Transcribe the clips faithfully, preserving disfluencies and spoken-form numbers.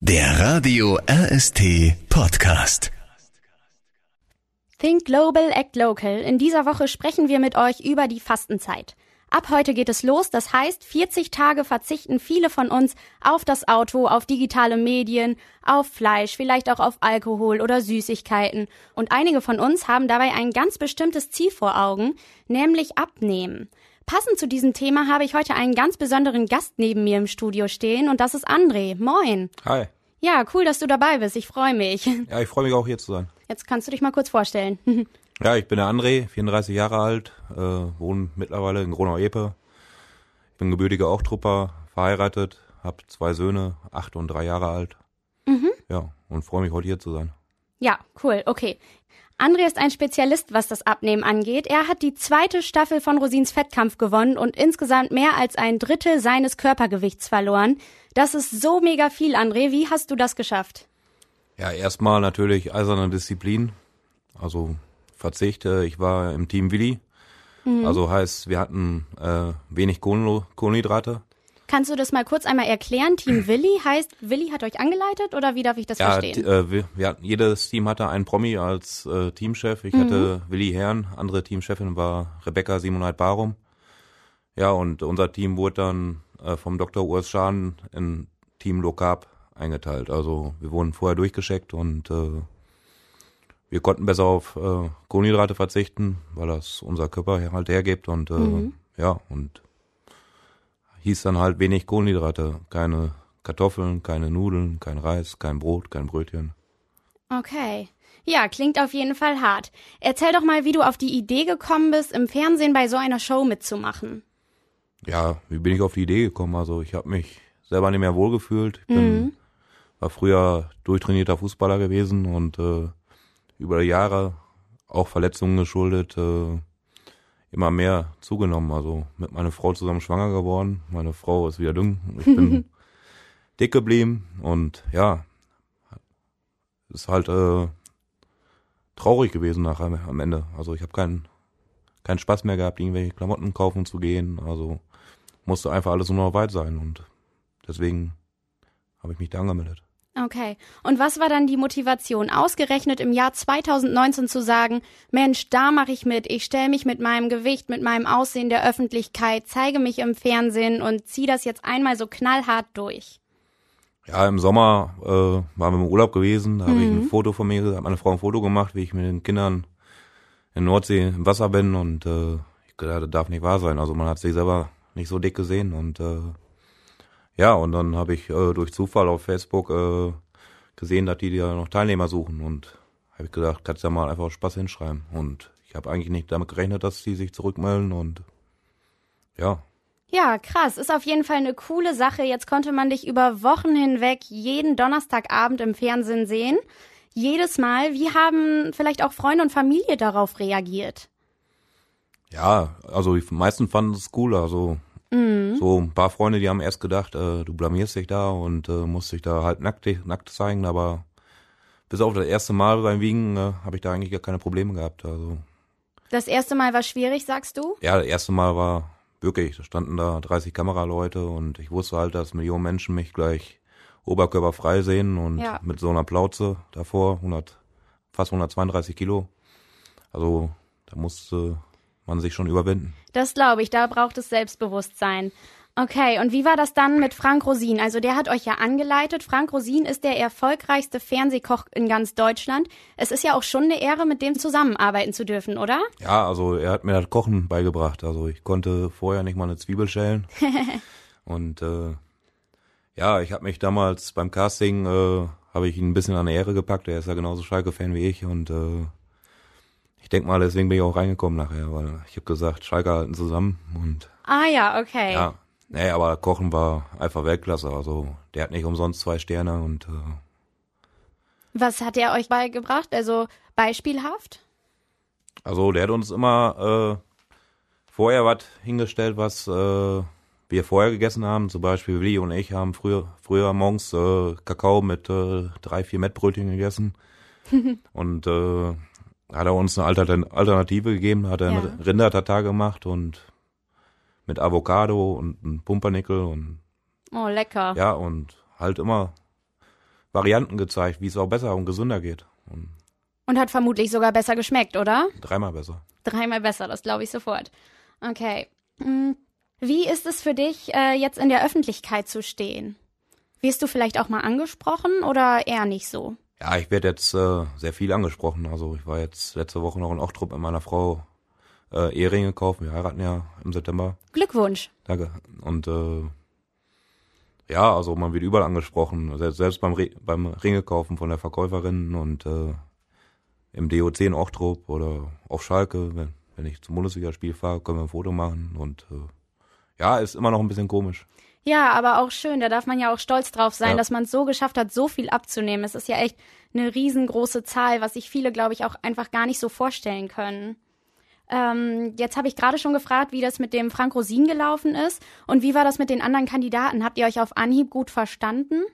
Der Radio R S T Podcast. Think Global, Act Local. In dieser Woche sprechen wir mit euch über die Fastenzeit. Ab heute geht es los, das heißt, vierzig Tage verzichten viele von uns auf das Auto, auf digitale Medien, auf Fleisch, vielleicht auch auf Alkohol oder Süßigkeiten. Und einige von uns haben dabei ein ganz bestimmtes Ziel vor Augen, nämlich abnehmen. Passend zu diesem Thema habe ich heute einen ganz besonderen Gast neben mir im Studio stehen und das ist André. Moin. Hi. Ja, cool, dass du dabei bist. Ich freue mich. Ja, ich freue mich auch hier zu sein. Jetzt kannst du dich mal kurz vorstellen. Ja, ich bin der André, vierunddreißig Jahre alt, äh, wohne mittlerweile in Gronau-Epe. Ich bin gebürtiger Auchtrupper, verheiratet, habe zwei Söhne, acht und drei Jahre alt. Mhm. Ja, und freue mich heute hier zu sein. Ja, cool, okay. André ist ein Spezialist, was das Abnehmen angeht. Er hat die zweite Staffel von Rosins Fettkampf gewonnen und insgesamt mehr als ein Drittel seines Körpergewichts verloren. Das ist so mega viel, André. Wie hast du das geschafft? Ja, erstmal natürlich eiserne Disziplin, also Verzicht. Ich war im Team Willi, mhm. also heißt, wir hatten äh, wenig Kohlen- Kohlenhydrate. Kannst du das mal kurz einmal erklären? Team Willi heißt, Willi hat euch angeleitet oder wie darf ich das ja, verstehen? Ja, äh, wir, wir hatten, jedes Team hatte einen Promi als äh, Teamchef. Ich mhm. hatte Willi Herrn, andere Teamchefin war Rebecca Simoneit-Barum. Ja, und unser Team wurde dann äh, vom Doktor Urs Schaden in Team Low Carb eingeteilt. Also wir wurden vorher durchgescheckt und äh, wir konnten besser auf äh, Kohlenhydrate verzichten, weil das unser Körper halt hergibt und äh, mhm. ja, und hieß dann halt wenig Kohlenhydrate, keine Kartoffeln, keine Nudeln, kein Reis, kein Brot, kein Brötchen. Okay. Ja, klingt auf jeden Fall hart. Erzähl doch mal, wie du auf die Idee gekommen bist, im Fernsehen bei so einer Show mitzumachen. Ja, wie bin ich auf die Idee gekommen? Also ich habe mich selber nicht mehr wohlgefühlt. Ich bin, mhm. war früher durchtrainierter Fußballer gewesen und äh, über die Jahre auch Verletzungen geschuldet, äh, immer mehr zugenommen. Also mit meiner Frau zusammen schwanger geworden. Meine Frau ist wieder dünn. Ich bin dick geblieben und ja, ist halt äh, traurig gewesen nachher am Ende. Also ich habe keinen keinen Spaß mehr gehabt, irgendwelche Klamotten kaufen zu gehen. Also musste einfach alles nur noch weit sein und deswegen habe ich mich da angemeldet. Okay. Und was war dann die Motivation, ausgerechnet im Jahr zweitausendneunzehn zu sagen, Mensch, da mache ich mit, ich stelle mich mit meinem Gewicht, mit meinem Aussehen der Öffentlichkeit, zeige mich im Fernsehen und ziehe das jetzt einmal so knallhart durch? Ja, im Sommer äh, waren wir im Urlaub gewesen, da habe mhm. ich ein Foto von mir, hat meine Frau ein Foto gemacht, wie ich mit den Kindern in Nordsee im Wasser bin und äh, ich gedacht, das darf nicht wahr sein. Also man hat sich selber nicht so dick gesehen und äh, ja, und dann habe ich äh, durch Zufall auf Facebook äh, gesehen, dass die da noch Teilnehmer suchen und habe ich gedacht, kannst ja mal einfach Spaß hinschreiben. Und ich habe eigentlich nicht damit gerechnet, dass die sich zurückmelden und ja. Ja, krass. Ist auf jeden Fall eine coole Sache. Jetzt konnte man dich über Wochen hinweg jeden Donnerstagabend im Fernsehen sehen. Jedes Mal. Wie haben vielleicht auch Freunde und Familie darauf reagiert? Ja, also die meisten fanden es cool, also Mhm. so ein paar Freunde, die haben erst gedacht, äh, du blamierst dich da und äh, musst dich da halt nackt, nackt zeigen, aber bis auf das erste Mal beim Wiegen äh, habe ich da eigentlich gar keine Probleme gehabt. Also Das erste Mal war schwierig, sagst du? ja, das erste Mal war wirklich, da standen da dreißig Kameraleute und ich wusste halt, dass Millionen Menschen mich gleich oberkörperfrei sehen und ja. mit so einer Plauze davor, hundert, fast hundertzweiunddreißig Kilo. Also da musste man sich schon überwinden. Das glaube ich, da braucht es Selbstbewusstsein. Okay, und wie war das dann mit Frank Rosin? Also der hat euch ja angeleitet. Frank Rosin ist der erfolgreichste Fernsehkoch in ganz Deutschland. Es ist ja auch schon eine Ehre, mit dem zusammenarbeiten zu dürfen, oder? Ja, also er hat mir das Kochen beigebracht. Also ich konnte vorher nicht mal eine Zwiebel schälen. Und äh, ja, ich habe mich damals beim Casting, äh, habe ich ihn ein bisschen an die Ehre gepackt. Er ist ja genauso Schalke-Fan wie ich und äh, ich denke mal, deswegen bin ich auch reingekommen nachher, weil ich habe gesagt, Schalke halten zusammen und Ah ja, okay. ja, nee, aber Kochen war einfach Weltklasse. Also der hat nicht umsonst zwei Sterne und äh, Was hat er euch beigebracht? Also beispielhaft? also der hat uns immer äh, vorher was hingestellt, was äh, wir vorher gegessen haben. Zum Beispiel Willi und ich haben früher früher morgens äh, Kakao mit äh, drei, vier Mettbrötchen gegessen und äh, hat er uns eine Alternative gegeben, hat er Ja. einen Rindertatar gemacht und mit Avocado und einem Pumpernickel und Oh, lecker. ja, und halt immer Varianten gezeigt, wie es auch besser und gesünder geht. Und, und hat vermutlich sogar besser geschmeckt, oder? Dreimal besser. Dreimal besser, das glaube ich sofort. Okay. Wie ist es für dich, äh, jetzt in der Öffentlichkeit zu stehen? Wirst du vielleicht auch mal angesprochen oder eher nicht so? Ja, ich werde jetzt äh, sehr viel angesprochen. Also ich war jetzt letzte Woche noch in Ochtrup mit meiner Frau äh, Eheringe gekauft. Wir heiraten ja im September. Glückwunsch. Danke. Und äh, ja, also man wird überall angesprochen. Selbst, selbst beim, Re- beim Ringe kaufen von der Verkäuferin und äh, im D O C in Ochtrup oder auf Schalke, wenn, wenn ich zum Bundesligaspiel fahre, können wir ein Foto machen. Und äh, ja, ist immer noch ein bisschen komisch. Ja, aber auch schön, da darf man ja auch stolz drauf sein, Ja. dass man es so geschafft hat, so viel abzunehmen. Es ist ja echt eine riesengroße Zahl, was sich viele, glaube ich, auch einfach gar nicht so vorstellen können. Ähm, jetzt habe ich gerade schon gefragt, wie das mit dem Frank Rosin gelaufen ist und wie war das mit den anderen Kandidaten? Habt ihr euch auf Anhieb gut verstanden?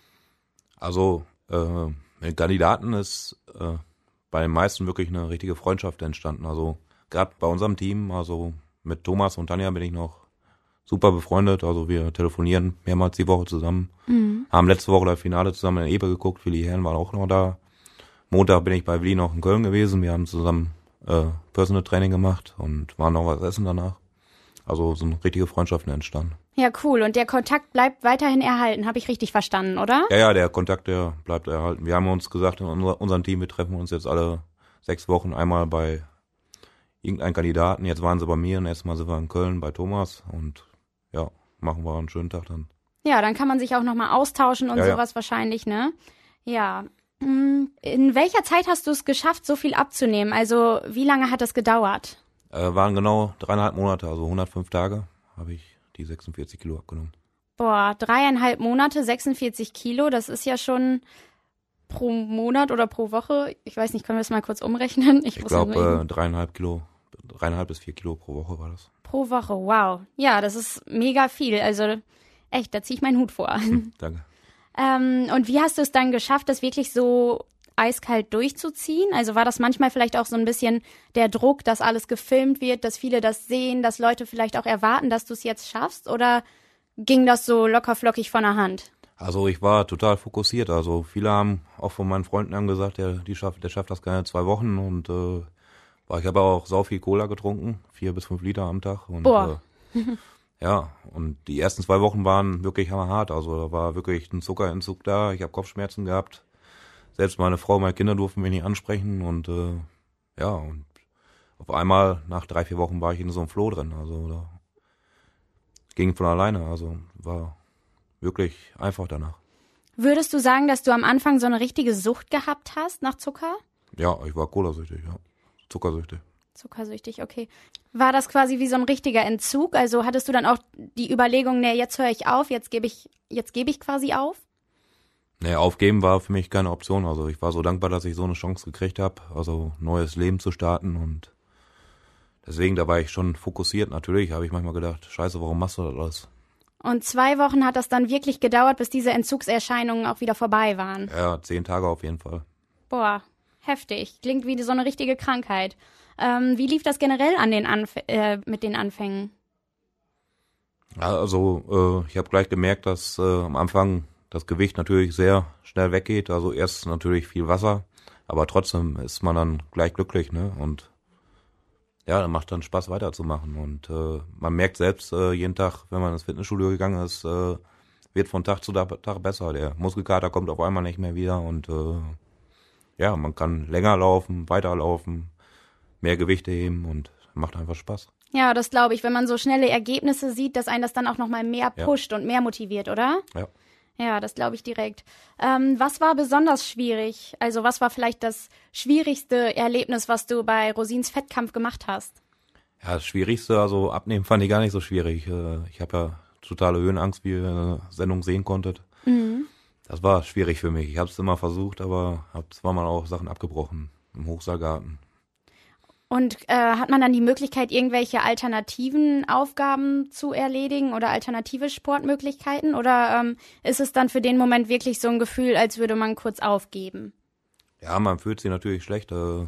Also äh, mit den Kandidaten ist äh, bei den meisten wirklich eine richtige Freundschaft entstanden. Also gerade bei unserem Team, also mit Thomas und Tanja bin ich noch super befreundet. Also wir telefonieren mehrmals die Woche zusammen. Mhm. Haben letzte Woche das Finale zusammen in Epe geguckt. Willi Herren war auch noch da. Montag bin ich bei Willi noch in Köln gewesen. Wir haben zusammen äh, Personal Training gemacht und waren noch was essen danach. Also sind richtige Freundschaften entstanden. Ja, cool. Und der Kontakt bleibt weiterhin erhalten, habe ich richtig verstanden, oder? Ja, ja, der Kontakt, der bleibt erhalten. Wir haben uns gesagt in unser, unserem Team, wir treffen uns jetzt alle sechs Wochen einmal bei irgendeinem Kandidaten. Jetzt waren sie bei mir und erstmal sind wir in Köln bei Thomas und ja, machen wir einen schönen Tag dann. Ja, dann kann man sich auch nochmal austauschen und ja, sowas ja. wahrscheinlich, ne? Ja. In welcher Zeit hast du es geschafft, so viel abzunehmen? Also wie lange hat das gedauert? Äh, waren genau dreieinhalb Monate, also hundertfünf Tage habe ich die sechsundvierzig Kilo abgenommen. Boah, dreieinhalb Monate, sechsundvierzig Kilo, das ist ja schon pro Monat oder pro Woche. Ich weiß nicht, können wir das mal kurz umrechnen? Ich, Ich glaube, äh, dreieinhalb Kilo, dreieinhalb bis vier Kilo pro Woche war das. Pro Woche, wow. Ja, das ist mega viel. Also echt, da ziehe ich meinen Hut vor. Hm, danke. ähm, und wie hast du es dann geschafft, das wirklich so eiskalt durchzuziehen? Also war das manchmal vielleicht auch so ein bisschen der Druck, dass alles gefilmt wird, dass viele das sehen, dass Leute vielleicht auch erwarten, dass du es jetzt schaffst? Oder ging das so locker flockig von der Hand? Also ich war total fokussiert. Also viele haben auch von meinen Freunden haben gesagt, der, die schafft, der schafft das keine zwei Wochen. Und äh, ich habe auch sau viel Cola getrunken, vier bis fünf Liter am Tag. Und, Boah. Äh, ja, und die ersten zwei Wochen waren wirklich hammerhart. Also da war wirklich ein Zuckerentzug da. Ich habe Kopfschmerzen gehabt. Selbst meine Frau, meine Kinder durften mich nicht ansprechen. Und äh, ja, und auf einmal nach drei, vier Wochen war ich in so einem Flow drin. Also da ging von alleine. Also war wirklich einfach danach. Würdest du sagen, dass du am Anfang so eine richtige Sucht gehabt hast nach Zucker? Ja, ich war colasüchtig, ja. Zuckersüchtig. Zuckersüchtig, okay. War das quasi wie so ein richtiger Entzug? Also hattest du dann auch die Überlegung, nee, jetzt höre ich auf, jetzt gebe ich, jetzt gebe ich quasi auf? Nee, aufgeben war für mich keine Option. Also ich war so dankbar, dass ich so eine Chance gekriegt habe, also neues Leben zu starten und deswegen, da war ich schon fokussiert. Natürlich habe ich manchmal gedacht, scheiße, warum machst du das alles? Und zwei Wochen hat das dann wirklich gedauert, bis diese Entzugserscheinungen auch wieder vorbei waren. Ja, zehn Tage auf jeden Fall. Boah, heftig. Klingt wie so eine richtige Krankheit. Ähm, wie lief das generell an den Anf äh, mit den Anfängen? Ja, also äh, ich habe gleich gemerkt, dass äh, am Anfang das Gewicht natürlich sehr schnell weggeht. Also erst natürlich viel Wasser, aber trotzdem ist man dann gleich glücklich, ne? Und ja, dann macht dann Spaß weiterzumachen. Und äh, man merkt selbst äh, jeden Tag, wenn man ins Fitnessstudio gegangen ist, äh, wird von Tag zu Tag besser. Der Muskelkater kommt auf einmal nicht mehr wieder und äh, ja, man kann länger laufen, weiterlaufen, mehr Gewichte heben und macht einfach Spaß. Ja, das glaube ich, wenn man so schnelle Ergebnisse sieht, dass einen das dann auch nochmal mehr pusht ja. und mehr motiviert, oder? Ja. Ja, das glaube ich direkt. Ähm, was war besonders schwierig? Also was war vielleicht das schwierigste Erlebnis, was du bei Rosins Fettkampf gemacht hast? Ja, das Schwierigste, also abnehmen fand ich gar nicht so schwierig. Ich habe ja totale Höhenangst, wie ihr in der Sendung sehen konntet. Mhm. Das war schwierig für mich. Ich habe es immer versucht, aber habe zweimal auch Sachen abgebrochen im Hochseilgarten. Und äh, hat man dann die Möglichkeit, irgendwelche alternativen Aufgaben zu erledigen oder alternative Sportmöglichkeiten? Oder ähm, ist es dann für den Moment wirklich so ein Gefühl, als würde man kurz aufgeben? Ja, man fühlt sich natürlich schlecht. Äh,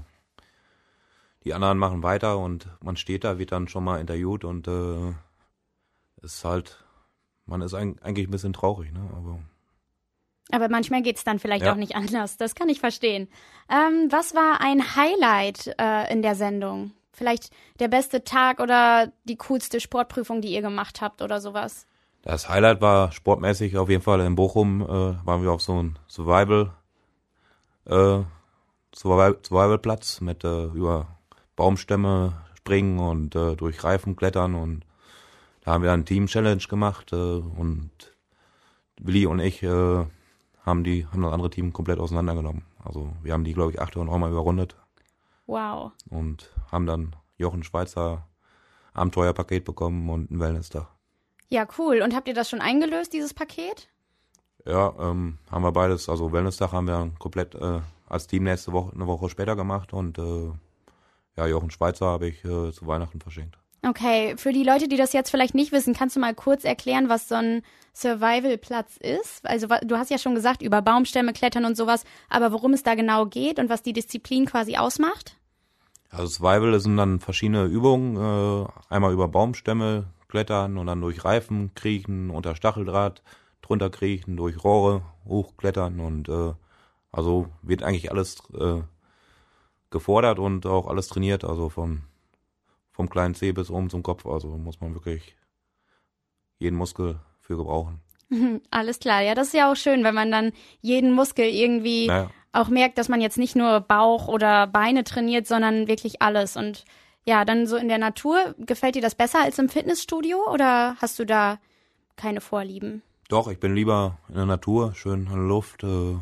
die anderen machen weiter und man steht da, wird dann schon mal interviewt und äh, ist halt, man ist ein, eigentlich ein bisschen traurig, ne? Aber Aber manchmal geht's dann vielleicht Ja. auch nicht anders. Das kann ich verstehen. Ähm, was war ein Highlight äh, in der Sendung? Vielleicht der beste Tag oder die coolste Sportprüfung, die ihr gemacht habt oder sowas? Das Highlight war sportmäßig auf jeden Fall in Bochum, äh, waren wir auf so einem Survival, äh, Survival, Survivalplatz mit äh, über Baumstämme springen und äh, durch Reifen klettern, und da haben wir eine Team-Challenge gemacht, äh, und Willi und ich äh, haben die haben das andere Team komplett auseinandergenommen. Also wir haben die, glaube ich, acht oder neunmal überrundet Wow. und haben dann Jochen Schweizer Abenteuerpaket bekommen und ein Wellness-Tag. Ja, cool. Und habt ihr das schon eingelöst, dieses Paket? Ja, ähm, haben wir beides. Also Wellness-Tag haben wir komplett äh, als Team nächste Woche, eine Woche später gemacht, und äh, ja, Jochen Schweizer habe ich äh, zu Weihnachten verschenkt. Okay, für die Leute, die das jetzt vielleicht nicht wissen, kannst du mal kurz erklären, was so ein Survival-Platz ist? Also wa- du hast ja schon gesagt, über Baumstämme klettern und sowas, aber worum es da genau geht und was die Disziplin quasi ausmacht? Also Survival sind dann verschiedene Übungen, äh, einmal über Baumstämme klettern und dann durch Reifen kriechen, unter Stacheldraht drunter kriechen, durch Rohre hochklettern, und äh, also wird eigentlich alles äh, gefordert und auch alles trainiert, also von vom kleinen Zeh bis oben zum Kopf, also muss man wirklich jeden Muskel für gebrauchen. Alles klar, ja, das ist ja auch schön, wenn man dann jeden Muskel irgendwie Naja. auch merkt, dass man jetzt nicht nur Bauch oder Beine trainiert, sondern wirklich alles. Und ja, dann so in der Natur, gefällt dir das besser als im Fitnessstudio oder hast du da keine Vorlieben? Doch, ich bin lieber in der Natur, schön in der Luft. Äh,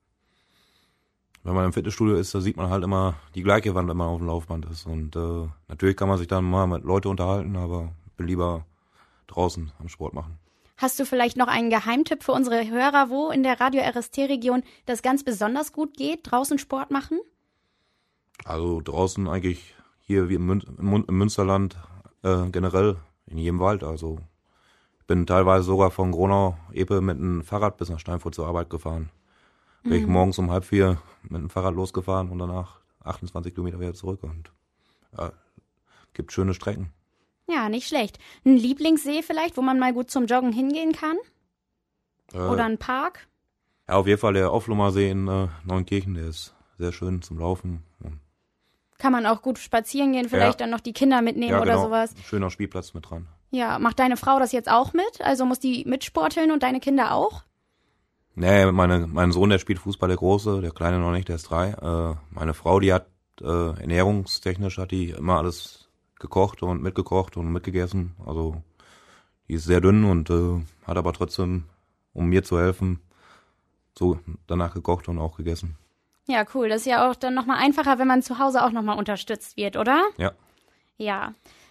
wenn man im Fitnessstudio ist, da sieht man halt immer die gleiche Wand, wenn man auf dem Laufband ist. Und äh, natürlich kann man sich dann mal mit Leuten unterhalten, aber ich bin lieber draußen am Sport machen. Hast du vielleicht noch einen Geheimtipp für unsere Hörer, wo in der Radio R S T-Region das ganz besonders gut geht, draußen Sport machen? Also draußen eigentlich hier wie im, Mün im Mun- im Münsterland äh, generell in jedem Wald. Also ich bin teilweise sogar von Gronau-Epe mit dem Fahrrad bis nach Steinfurt zur Arbeit gefahren. Bin ich morgens um halb vier mit dem Fahrrad losgefahren und danach achtundzwanzig Kilometer wieder zurück, und ja, gibt schöne Strecken. Ja, nicht schlecht. Ein Lieblingssee vielleicht, wo man mal gut zum Joggen hingehen kann? Äh, Oder ein Park? Ja, auf jeden Fall der Offlumer See in äh, Neunkirchen, der ist sehr schön zum Laufen. Und, Kann man auch gut spazieren gehen, vielleicht Ja. dann noch die Kinder mitnehmen ja, oder genau, sowas. schöner Spielplatz mit dran. Ja, macht deine Frau das jetzt auch mit? Also muss die mitsporteln und deine Kinder auch? Nee, meine, mein Sohn, der spielt Fußball, der Große, der Kleine noch nicht, der ist drei. Äh, meine Frau, die hat äh, ernährungstechnisch hat die immer alles gekocht und mitgekocht und mitgegessen. Also die ist sehr dünn und äh, hat aber trotzdem, um mir zu helfen, so danach gekocht und auch gegessen. Ja, cool. Das ist ja auch dann nochmal einfacher, wenn man zu Hause auch nochmal unterstützt wird, oder? Ja. Ja.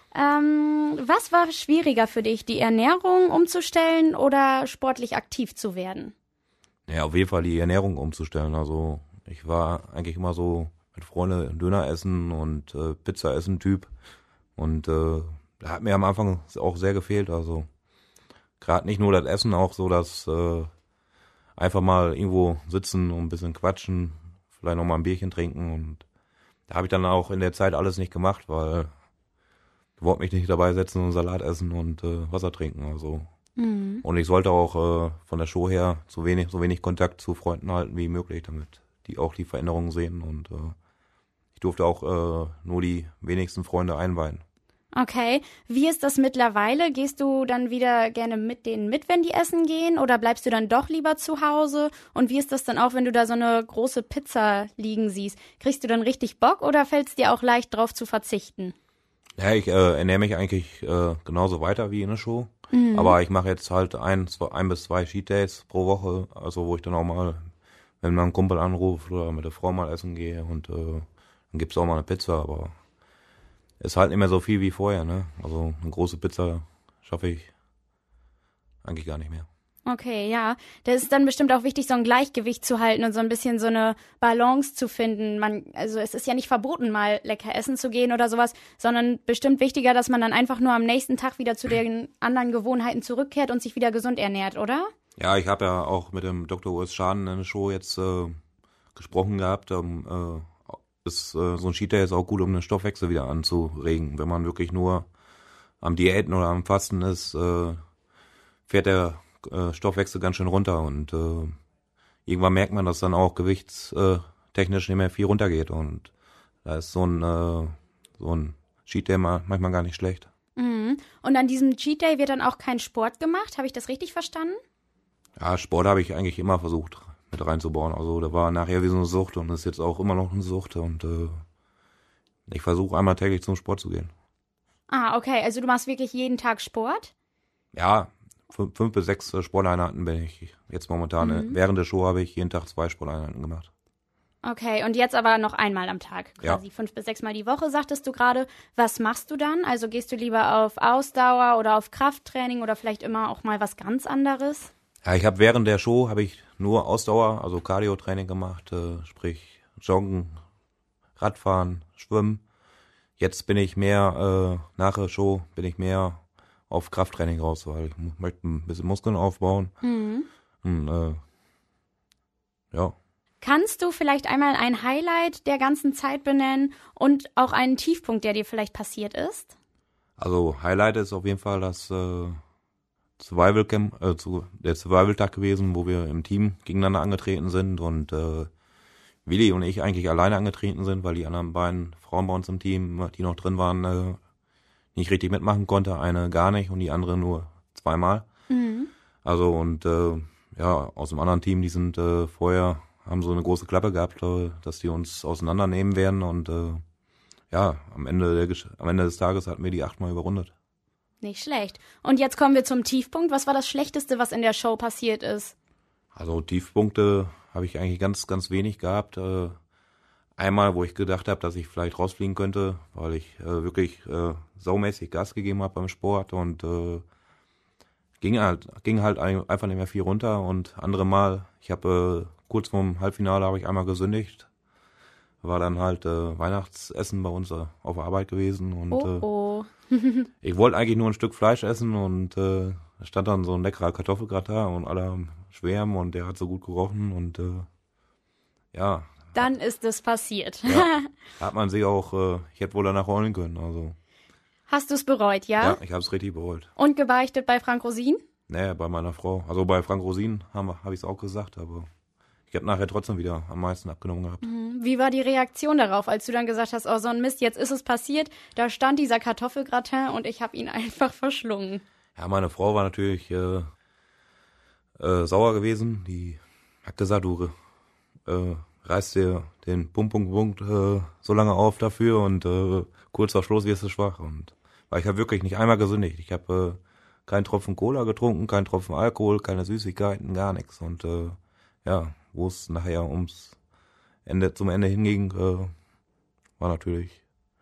Ähm, was war schwieriger für dich, die Ernährung umzustellen oder sportlich aktiv zu werden? Ja, auf jeden Fall die Ernährung umzustellen. Also ich war eigentlich immer so mit Freunden Döner essen und äh, Pizza essen Typ. Und äh, da hat mir am Anfang auch sehr gefehlt. Also gerade nicht nur das Essen, auch so das äh, einfach mal irgendwo sitzen und ein bisschen quatschen, vielleicht noch mal ein Bierchen trinken. Und da habe ich dann auch in der Zeit alles nicht gemacht, weil ich wollte mich nicht dabei setzen und Salat essen und äh, Wasser trinken. Also Mhm. und ich sollte auch äh, von der Show her so wenig, so wenig Kontakt zu Freunden halten wie möglich, damit die auch die Veränderungen sehen. Und äh, ich durfte auch äh, nur die wenigsten Freunde einweihen. Okay. Wie ist das mittlerweile? Gehst du dann wieder gerne mit denen mit, wenn die essen gehen? Oder bleibst du dann doch lieber zu Hause? Und wie ist das dann auch, wenn du da so eine große Pizza liegen siehst? Kriegst du dann richtig Bock oder fällt es dir auch leicht drauf zu verzichten? Ja, ich äh, ernähre mich eigentlich äh, genauso weiter wie in der Show. Mhm. Aber ich mache jetzt halt ein, zwei, ein bis zwei Cheat Days pro Woche, also wo ich dann auch mal, wenn man einen Kumpel anruft oder mit der Frau mal essen gehe, und äh, dann gibt's auch mal eine Pizza, aber ist halt nicht mehr so viel wie vorher, ne? Also eine große Pizza schaffe ich eigentlich gar nicht mehr. Okay, ja. Das ist dann bestimmt auch wichtig, so ein Gleichgewicht zu halten und so ein bisschen so eine Balance zu finden. Man, also es ist ja nicht verboten, mal lecker essen zu gehen oder sowas, sondern bestimmt wichtiger, dass man dann einfach nur am nächsten Tag wieder zu den anderen Gewohnheiten zurückkehrt und sich wieder gesund ernährt, oder? Ja, ich habe ja auch mit dem Doktor U S Schaden in der Show jetzt äh, gesprochen gehabt. Um, äh, ist, äh, so ein Cheat Day ist auch gut, um den Stoffwechsel wieder anzuregen. Wenn man wirklich nur am Diäten oder am Fasten ist, äh, fährt der äh, Stoffwechsel ganz schön runter. Und äh, irgendwann merkt man, dass dann auch gewichtstechnisch nicht mehr viel runtergeht und da ist so ein, äh, so ein Cheat Day manchmal gar nicht schlecht. Mhm. Und an diesem Cheat Day wird dann auch kein Sport gemacht, habe ich das richtig verstanden? Ja, Sport habe ich eigentlich immer versucht mit reinzubauen. Also da war nachher wie so eine Sucht und ist jetzt auch immer noch eine Sucht und äh, ich versuche einmal täglich zum Sport zu gehen. Ah, okay, also du machst wirklich jeden Tag Sport? Ja, fünf, fünf bis sechs Sporteinheiten bin ich jetzt momentan. Mhm. Während der Show habe ich jeden Tag zwei Sporteinheiten gemacht. Okay, und jetzt aber noch einmal am Tag, quasi Ja. fünf bis sechs Mal die Woche, sagtest du gerade. Was machst du dann? Also gehst du lieber auf Ausdauer oder auf Krafttraining oder vielleicht immer auch mal was ganz anderes? Ja, ich habe während der Show habe ich nur Ausdauer, also Cardio-Training gemacht, äh, sprich Joggen, Radfahren, Schwimmen. Jetzt bin ich mehr, äh, nach der Show bin ich mehr auf Krafttraining raus, weil ich mu- möchte ein bisschen Muskeln aufbauen. Mhm. Und, äh, ja. Kannst du vielleicht einmal ein Highlight der ganzen Zeit benennen und auch einen Tiefpunkt, der dir vielleicht passiert ist? Also Highlight ist auf jeden Fall das äh, Survival Camp, äh, zu, der Survival Tag gewesen, wo wir im Team gegeneinander angetreten sind und äh, Willi und ich eigentlich alleine angetreten sind, weil die anderen beiden Frauen bei uns im Team, die noch drin waren, äh, nicht richtig mitmachen konnte. Eine gar nicht und die andere nur zweimal. Mhm. Also und äh, ja, aus dem anderen Team, die sind äh, vorher, haben so eine große Klappe gehabt, äh, dass die uns auseinandernehmen werden und äh, ja, am Ende, der, Gesch- am Ende des Tages hatten wir die achtmal überrundet. Nicht schlecht. Und jetzt kommen wir zum Tiefpunkt. Was war das Schlechteste, was in der Show passiert ist? Also Tiefpunkte habe ich eigentlich ganz, ganz wenig gehabt. Äh, einmal, wo ich gedacht habe, dass ich vielleicht rausfliegen könnte, weil ich äh, wirklich äh, saumäßig Gas gegeben habe beim Sport und äh, ging halt, ging halt ein- einfach nicht mehr viel runter. Und andere Mal, ich habe äh, kurz vorm Halbfinale habe ich einmal gesündigt. War dann halt äh, Weihnachtsessen bei uns äh, auf der Arbeit gewesen und Oh, oh. äh, ich wollte eigentlich nur ein Stück Fleisch essen und äh, da stand dann so ein leckerer Kartoffelgratin und alle am Schwärmen und der hat so gut gerochen und äh, ja, Dann ist es passiert. ja, hat man sich auch, äh, ich hätte wohl danach heulen können, also Hast du es bereut, ja? ja, ich habe es richtig bereut. Und gebeichtet bei Frank Rosin? Nee, bei meiner Frau, also bei Frank Rosin habe hab ich es auch gesagt, aber ich habe nachher trotzdem wieder am meisten abgenommen gehabt. Wie war die Reaktion darauf, als du dann gesagt hast, oh so ein Mist, jetzt ist es passiert, da stand dieser Kartoffelgratin und ich habe ihn einfach verschlungen. Ja, meine Frau war natürlich äh, äh, sauer gewesen. Die hat gesagt, du äh, reißt dir den Punkt, Punkt, Punkt äh, so lange auf dafür und äh, kurz vor Schluss wirst du schwach. Und weil ich habe wirklich nicht einmal gesündigt. Ich habe äh, keinen Tropfen Cola getrunken, keinen Tropfen Alkohol, keine Süßigkeiten, gar nichts. Und äh, ja, wo es nachher ums Ende zum Ende hinging, äh, war natürlich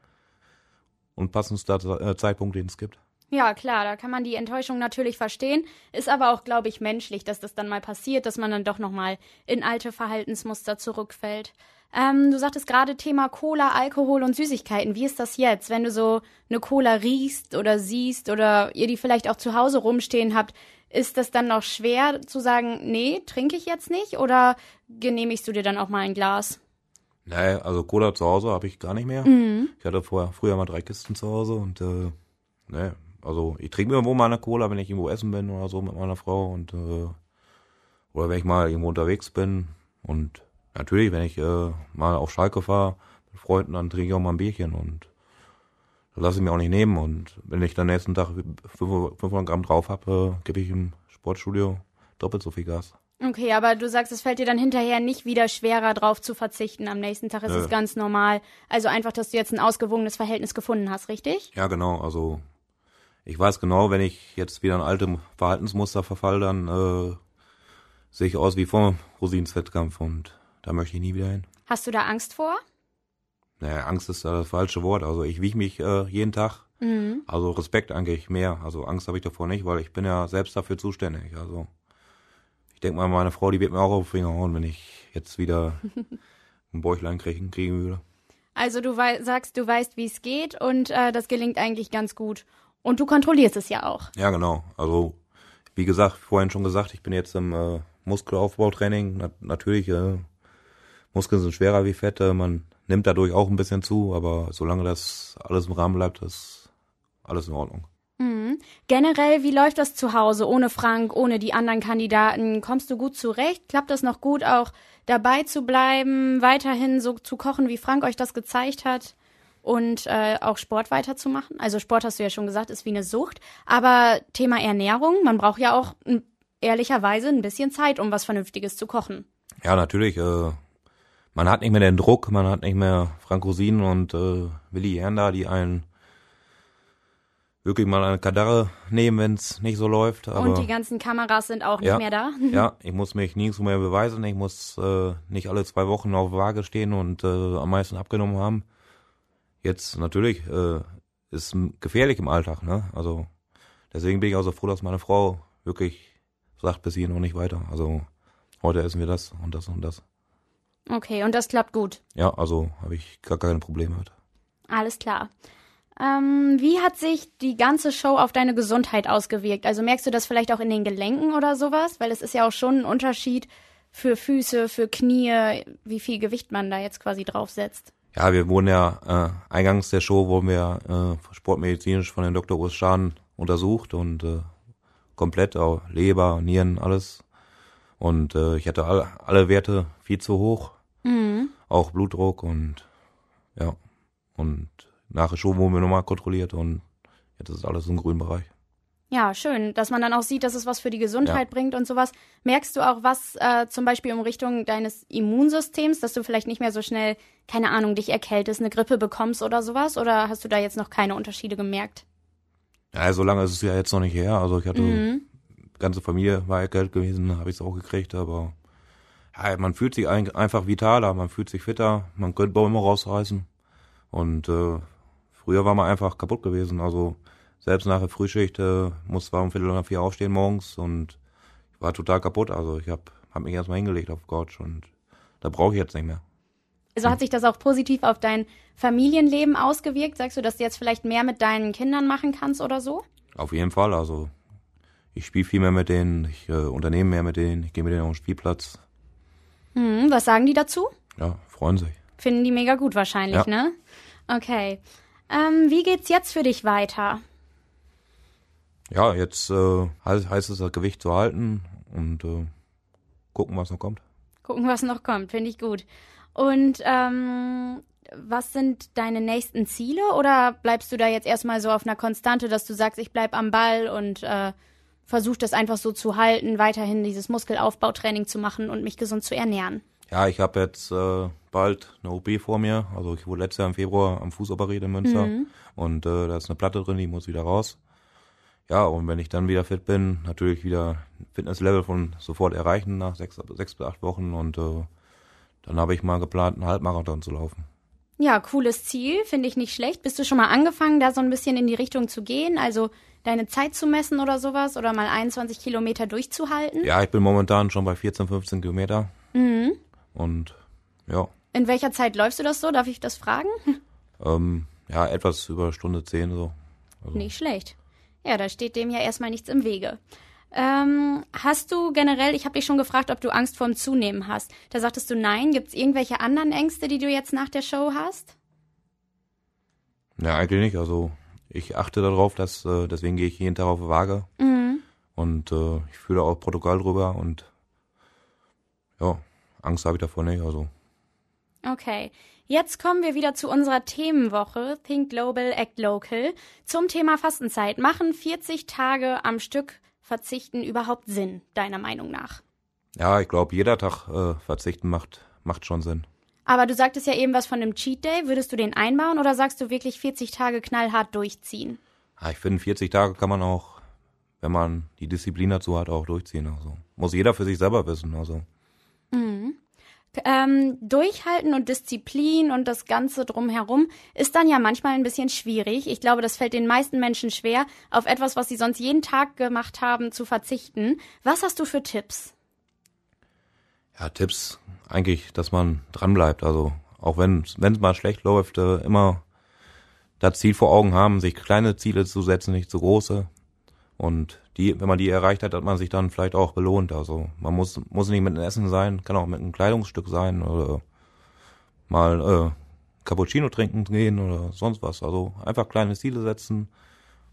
unpassendster äh, Zeitpunkt, den es gibt. Ja, klar, da kann man die Enttäuschung natürlich verstehen. Ist aber auch, glaube ich, menschlich, dass das dann mal passiert, dass man dann doch nochmal in alte Verhaltensmuster zurückfällt. Ähm, du sagtest gerade Thema Cola, Alkohol und Süßigkeiten. Wie ist das jetzt, wenn du so eine Cola riechst oder siehst oder ihr die vielleicht auch zu Hause rumstehen habt? Ist das dann noch schwer zu sagen, nee, trinke ich jetzt nicht? Oder genehmigst du dir dann auch mal ein Glas? Nee, also Cola zu Hause habe ich gar nicht mehr. Mhm. Ich hatte vorher, früher mal drei Kisten zu Hause und äh, nee, also ich trinke mir irgendwo mal eine Cola, wenn ich irgendwo essen bin oder so mit meiner Frau und äh, oder wenn ich mal irgendwo unterwegs bin und natürlich, wenn ich äh, mal auf Schalke fahre mit Freunden, dann trinke ich auch mal ein Bierchen und das lasse ich mir auch nicht nehmen und wenn ich dann nächsten Tag fünfhundert Gramm drauf habe, äh, gebe ich im Sportstudio doppelt so viel Gas. Okay, aber du sagst, es fällt dir dann hinterher nicht wieder schwerer, drauf zu verzichten. Am nächsten Tag ist Nö. es ganz normal. Also einfach, dass du jetzt ein ausgewogenes Verhältnis gefunden hast, richtig? Ja, genau, also ich weiß genau, wenn ich jetzt wieder in alte Verhaltensmuster verfall, dann äh, sehe ich aus wie vor Rosins Wettkampf und da möchte ich nie wieder hin. Hast du da Angst vor? Naja, Angst ist da das falsche Wort, also ich wiege mich äh, jeden Tag, Mhm. also Respekt eigentlich mehr, also Angst habe ich davor nicht, weil ich bin ja selbst dafür zuständig, also ich denke mal, meine Frau, die wird mir auch auf den Finger hauen, wenn ich jetzt wieder ein Bäuchlein kriegen, kriegen würde. Also du wei- sagst, du weißt, wie es geht und äh, das gelingt eigentlich ganz gut. Und du kontrollierst es ja auch. Ja, genau. Also, wie gesagt, vorhin schon gesagt, ich bin jetzt im äh, Muskelaufbautraining. Na, natürlich, äh, Muskeln sind schwerer wie Fette. Man nimmt dadurch auch ein bisschen zu, aber solange das alles im Rahmen bleibt, ist alles in Ordnung. Mhm. Generell, wie läuft das zu Hause ohne Frank, ohne die anderen Kandidaten? Kommst du gut zurecht? Klappt das noch gut, auch dabei zu bleiben, weiterhin so zu kochen, wie Frank euch das gezeigt hat und äh, auch Sport weiterzumachen? Also Sport, hast du ja schon gesagt, ist wie eine Sucht. Aber Thema Ernährung, man braucht ja auch m, ehrlicherweise ein bisschen Zeit, um was Vernünftiges zu kochen. Ja, natürlich. Äh, man hat nicht mehr den Druck, man hat nicht mehr Frank Rosin und äh, Willi Janda, die einen wirklich mal eine Kadarre nehmen, wenn es nicht so läuft. Aber und die ganzen Kameras sind auch nicht ja, mehr da. Ja, ich muss mich nirgendwo mehr beweisen. Ich muss äh, nicht alle zwei Wochen auf Waage stehen und äh, am meisten abgenommen haben. Jetzt natürlich äh, ist gefährlich im Alltag, ne? Also deswegen bin ich auch so froh, dass meine Frau wirklich sagt, bis hierhin und nicht weiter. Also heute essen wir das und das und das. Okay, und das klappt gut? Ja, also habe ich gar keine Probleme mit. Alles klar. Ähm, wie hat sich die ganze Show auf deine Gesundheit ausgewirkt? Also merkst du das vielleicht auch in den Gelenken oder sowas? Weil es ist ja auch schon ein Unterschied für Füße, für Knie, wie viel Gewicht man da jetzt quasi draufsetzt. Ja, wir wurden ja, äh, eingangs der Show wurden wir äh, sportmedizinisch von dem Doktor Urs Schahn untersucht und äh, komplett, auch Leber, Nieren, alles. Und äh, ich hatte alle, alle Werte viel zu hoch, mhm. auch Blutdruck und ja, und nach der Show wurden wir nochmal kontrolliert und jetzt ist alles im grünen Bereich. Ja, schön, dass man dann auch sieht, dass es was für die Gesundheit ja. bringt und sowas. Merkst du auch was äh, zum Beispiel in Richtung deines Immunsystems, dass du vielleicht nicht mehr so schnell, keine Ahnung, dich erkältest, eine Grippe bekommst oder sowas? Oder hast du da jetzt noch keine Unterschiede gemerkt? Ja, so lange ist es ja jetzt noch nicht her. Also ich hatte, mhm. die ganze Familie war erkältet gewesen, habe ich es auch gekriegt, aber ja, man fühlt sich ein, einfach vitaler, man fühlt sich fitter, man könnte Bäume rausreißen und äh, früher war man einfach kaputt gewesen, also selbst nach der Frühschicht äh, musste ich um Viertel nach vier aufstehen morgens und ich war total kaputt, also ich habe hab mich erstmal hingelegt auf Couch und da brauche ich jetzt nicht mehr. Also hat sich das auch positiv auf dein Familienleben ausgewirkt? Sagst du, dass du jetzt vielleicht mehr mit deinen Kindern machen kannst oder so? Auf jeden Fall, also ich spiele viel mehr mit denen, ich äh, unternehme mehr mit denen, ich gehe mit denen auf den Spielplatz. Hm, was sagen die dazu? Ja, freuen sich. Finden die mega gut wahrscheinlich, ja. Ne? Okay. Ähm, wie geht's jetzt für dich weiter? Ja, jetzt äh, heißt, heißt es, das Gewicht zu halten und äh, gucken, was noch kommt. Gucken, was noch kommt, finde ich gut. Und ähm, was sind deine nächsten Ziele? Oder bleibst du da jetzt erstmal so auf einer Konstante, dass du sagst, ich bleib am Ball und äh, versuch das einfach so zu halten, weiterhin dieses Muskelaufbautraining zu machen und mich gesund zu ernähren? Ja, ich habe jetzt äh, bald eine O P vor mir. Also ich wurde letztes Jahr im Februar am Fuß operiert in Münster. Mhm. Und äh, da ist eine Platte drin, die muss wieder raus. Ja, und wenn ich dann wieder fit bin, natürlich wieder ein Fitnesslevel von sofort erreichen nach sechs, sechs bis acht Wochen. Und äh, dann habe ich mal geplant, einen Halbmarathon zu laufen. Ja, cooles Ziel, finde ich nicht schlecht. Bist du schon mal angefangen, da so ein bisschen in die Richtung zu gehen? Also deine Zeit zu messen oder sowas? Oder mal einundzwanzig Kilometer durchzuhalten? Ja, ich bin momentan schon bei vierzehn, fünfzehn Kilometer. Mhm. Und ja. In welcher Zeit läufst du das so? Darf ich das fragen? Ähm, ja, etwas über Stunde zehn so. Also. Nicht schlecht. Ja, da steht dem ja erstmal nichts im Wege. Ähm, hast du generell, ich habe dich schon gefragt, ob du Angst vorm Zunehmen hast. Da sagtest du nein. Gibt es irgendwelche anderen Ängste, die du jetzt nach der Show hast? Ja, eigentlich nicht. Also ich achte darauf, dass äh, deswegen gehe ich jeden Tag auf die Waage. Mhm. Und äh, ich fühle auch Protokoll drüber und ja, Angst habe ich davor nicht. Also. Okay. Jetzt kommen wir wieder zu unserer Themenwoche Think Global, Act Local zum Thema Fastenzeit. Machen vierzig Tage am Stück Verzichten überhaupt Sinn, deiner Meinung nach? Ja, ich glaube, jeder Tag äh, verzichten macht, macht schon Sinn. Aber du sagtest ja eben was von einem Cheat Day. Würdest du den einbauen oder sagst du wirklich vierzig Tage knallhart durchziehen? Ja, ich finde, vierzig Tage kann man auch, wenn man die Disziplin dazu hat, auch durchziehen. Also muss jeder für sich selber wissen. Also. Mhm. Ähm, Durchhalten und Disziplin und das Ganze drumherum ist dann ja manchmal ein bisschen schwierig. Ich glaube, das fällt den meisten Menschen schwer, auf etwas, was sie sonst jeden Tag gemacht haben, zu verzichten. Was hast du für Tipps? Ja, Tipps eigentlich, dass man dranbleibt. Also auch wenn wenn es mal schlecht läuft, äh, immer das Ziel vor Augen haben, sich kleine Ziele zu setzen, nicht zu große. Und die, wenn man die erreicht hat, hat man sich dann vielleicht auch belohnt. Also man muss muss nicht mit einem Essen sein, kann auch mit einem Kleidungsstück sein oder mal äh, Cappuccino trinken gehen oder sonst was. Also einfach kleine Ziele setzen.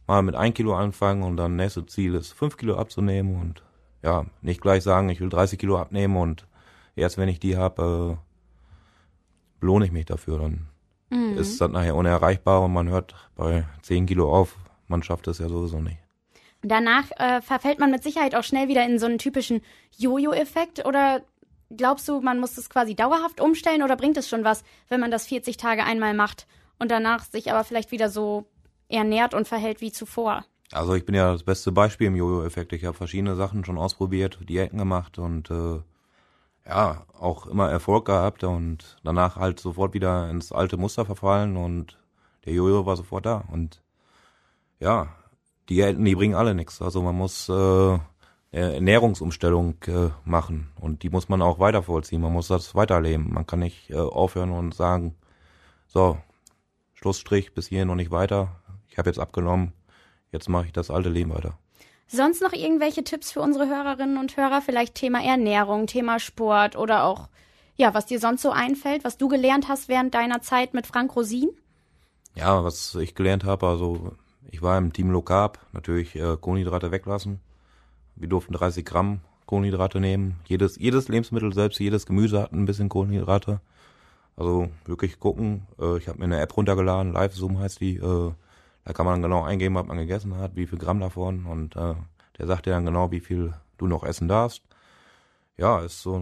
mal mit ein Kilo anfangen und dann nächstes Ziel ist fünf Kilo abzunehmen und ja, nicht gleich sagen, ich will dreißig Kilo abnehmen und erst wenn ich die habe, äh, belohne ich mich dafür. Dann mhm. ist das nachher unerreichbar und man hört bei zehn Kilo auf. Man schafft es ja sowieso nicht. Danach äh, verfällt man mit Sicherheit auch schnell wieder in so einen typischen Jojo-Effekt oder glaubst du, man muss das quasi dauerhaft umstellen oder bringt es schon was, wenn man das vierzig Tage einmal macht und danach sich aber vielleicht wieder so ernährt und verhält wie zuvor? Also ich bin ja das beste Beispiel im Jojo-Effekt. Ich habe verschiedene Sachen schon ausprobiert, Diäten gemacht und äh, ja, auch immer Erfolg gehabt und danach halt sofort wieder ins alte Muster verfallen und der Jojo war sofort da. Und ja, Diäten, die bringen alle nichts. Also man muss äh, eine Ernährungsumstellung äh, machen und die muss man auch weiter vollziehen. Man muss das weiterleben. Man kann nicht äh, aufhören und sagen, so, Schlussstrich, bis hierhin und nicht weiter. Ich habe jetzt abgenommen. Jetzt mache ich das alte Leben weiter. Sonst noch irgendwelche Tipps für unsere Hörerinnen und Hörer? Vielleicht Thema Ernährung, Thema Sport oder auch, ja, was dir sonst so einfällt, was du gelernt hast während deiner Zeit mit Frank Rosin? Ja, was ich gelernt habe, also ich war im Team Low Carb, natürlich äh, Kohlenhydrate weglassen. Wir durften dreißig Gramm Kohlenhydrate nehmen. Jedes, jedes Lebensmittel, selbst jedes Gemüse hat ein bisschen Kohlenhydrate. Also wirklich gucken. Äh, ich habe mir eine App runtergeladen, LiveZoom heißt die, äh, da kann man genau eingeben, was man gegessen hat, wie viel Gramm davon und äh, der sagt dir dann genau, wie viel du noch essen darfst. Ja, ist so,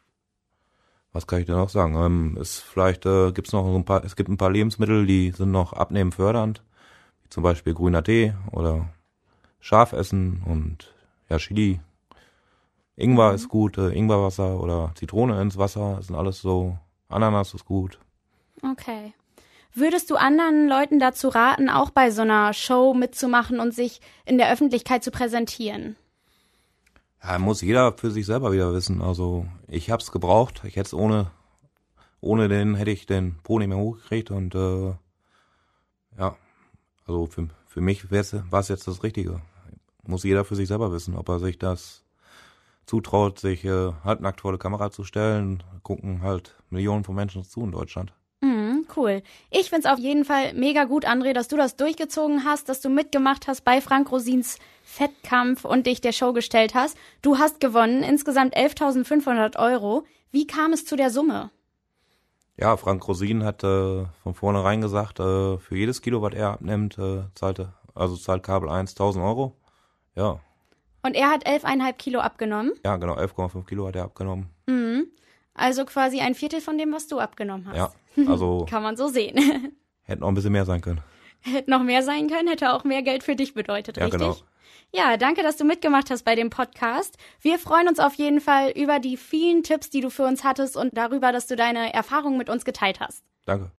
was kann ich dir noch sagen? Ähm, ist vielleicht äh, gibt's noch so ein paar, es gibt ein paar Lebensmittel, die sind noch abnehmfördernd, wie zum Beispiel grüner Tee oder Schafessen und ja Chili. Ingwer mhm. ist gut, äh, Ingwerwasser oder Zitrone ins Wasser, das sind alles so. Ananas ist gut. Okay. Würdest du anderen Leuten dazu raten, auch bei so einer Show mitzumachen und sich in der Öffentlichkeit zu präsentieren? Ja, muss jeder für sich selber wieder wissen. Also ich hab's gebraucht. Ich hätte es ohne, ohne den hätte ich den Po nicht mehr hochgekriegt und äh, ja, also für, für mich war es jetzt das Richtige. Muss jeder für sich selber wissen, ob er sich das zutraut, sich äh, halbnackt vor der Kamera zu stellen. Gucken halt Millionen von Menschen zu in Deutschland. Mhm, cool. Ich find's auf jeden Fall mega gut, André, dass du das durchgezogen hast, dass du mitgemacht hast bei Frank Rosins Fettkampf und dich der Show gestellt hast. Du hast gewonnen, insgesamt elftausendfünfhundert Euro. Wie kam es zu der Summe? Ja, Frank Rosin hat äh, von vornherein gesagt, äh, für jedes Kilo, was er abnimmt, äh, zahlt, also zahlt Kabel eins tausend Euro. Ja. Und er hat elf Komma fünf Kilo abgenommen? Ja, genau, elf Komma fünf Kilo hat er abgenommen. Mhm. Also quasi ein Viertel von dem, was du abgenommen hast. Ja, also kann man so sehen. Hätte noch ein bisschen mehr sein können. Hätte noch mehr sein können, hätte auch mehr Geld für dich bedeutet, ja, richtig? Genau. Ja, danke, dass du mitgemacht hast bei dem Podcast. Wir freuen uns auf jeden Fall über die vielen Tipps, die du für uns hattest und darüber, dass du deine Erfahrungen mit uns geteilt hast. Danke.